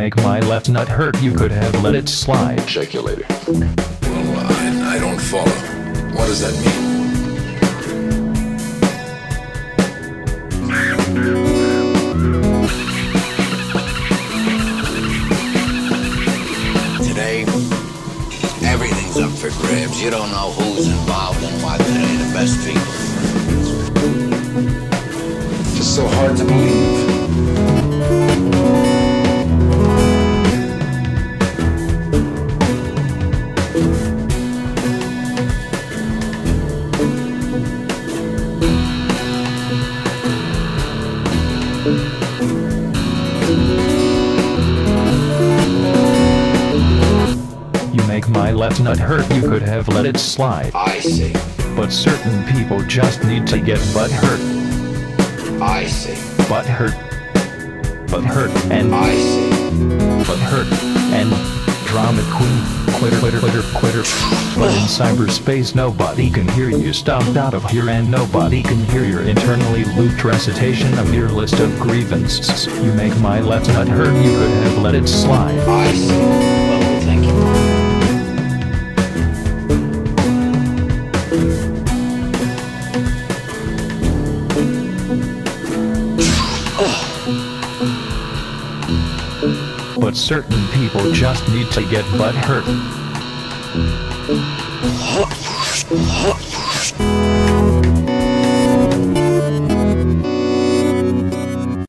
make my left nut hurt, you could have let it slide. Shake your lady. Well, I don't follow. What does that mean? Today, everything's up for grabs. You don't know who's involved and what today. The best people. Just so hard to believe. You make my left nut hurt, you could have let it slide. I see. But certain people just need to get butt hurt. I see. Butt hurt. Butt hurt and I see. butt hurt and drama queen. Quitter, quitter, quitter, quitter. But in cyberspace nobody can hear you stomped out of here, and nobody can hear your internally looped recitation of your list of grievances. You make my left nut hurt, you could have let it slide. I see. Well, thank you. But certain people just need to get butt hurt.